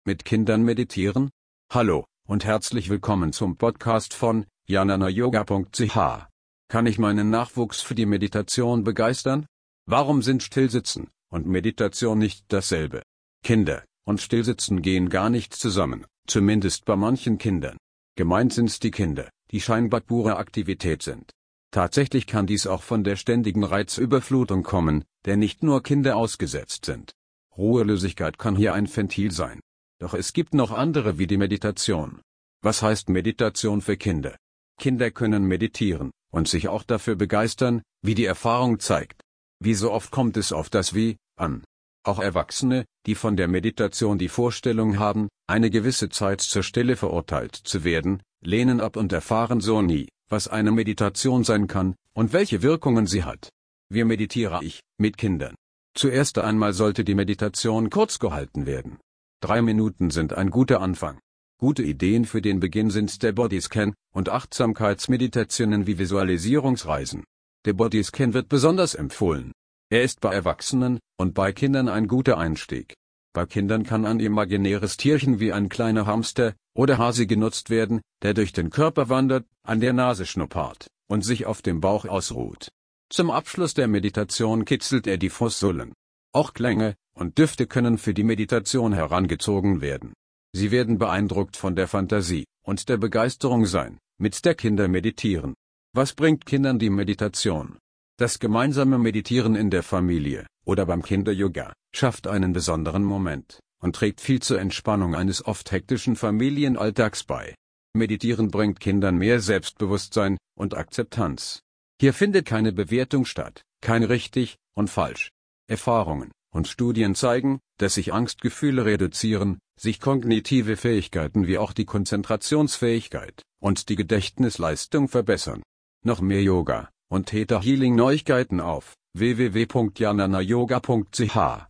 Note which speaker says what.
Speaker 1: Mit Kindern meditieren? Hallo und herzlich willkommen zum Podcast von jananayoga.ch. Kann ich meinen Nachwuchs für die Meditation begeistern? Warum sind Stillsitzen und Meditation nicht dasselbe? Kinder und Stillsitzen gehen gar nicht zusammen, zumindest bei manchen Kindern. Gemeint sind die Kinder, die scheinbar pure Aktivität sind. Tatsächlich kann dies auch von der ständigen Reizüberflutung kommen, der nicht nur Kinder ausgesetzt sind. Ruhelosigkeit kann hier ein Ventil sein. Doch es gibt noch andere wie die Meditation. Was heißt Meditation für Kinder? Kinder können meditieren und sich auch dafür begeistern, wie die Erfahrung zeigt. Wie so oft kommt es auf das Wie an. Auch Erwachsene, die von der Meditation die Vorstellung haben, eine gewisse Zeit zur Stille verurteilt zu werden, lehnen ab und erfahren so nie, was eine Meditation sein kann und welche Wirkungen sie hat. Wie meditiere ich mit Kindern? Zuerst einmal sollte die Meditation kurz gehalten werden. 3 Minuten sind ein guter Anfang. Gute Ideen für den Beginn sind der Bodyscan und Achtsamkeitsmeditationen wie Visualisierungsreisen. Der Bodyscan wird besonders empfohlen. Er ist bei Erwachsenen und bei Kindern ein guter Einstieg. Bei Kindern kann ein imaginäres Tierchen wie ein kleiner Hamster oder Hase genutzt werden, der durch den Körper wandert, an der Nase schnuppert und sich auf dem Bauch ausruht. Zum Abschluss der Meditation kitzelt er die Fußsohlen. Auch Klänge und Düfte können für die Meditation herangezogen werden. Sie werden beeindruckt von der Fantasie und der Begeisterung sein, mit der Kinder meditieren. Was bringt Kindern die Meditation? Das gemeinsame Meditieren in der Familie oder beim Kinder-Yoga schafft einen besonderen Moment und trägt viel zur Entspannung eines oft hektischen Familienalltags bei. Meditieren bringt Kindern mehr Selbstbewusstsein und Akzeptanz. Hier findet keine Bewertung statt, kein richtig und falsch. Erfahrungen und Studien zeigen, dass sich Angstgefühle reduzieren, sich kognitive Fähigkeiten wie auch die Konzentrationsfähigkeit und die Gedächtnisleistung verbessern. Noch mehr Yoga und Theta Healing Neuigkeiten auf www.jananayoga.ch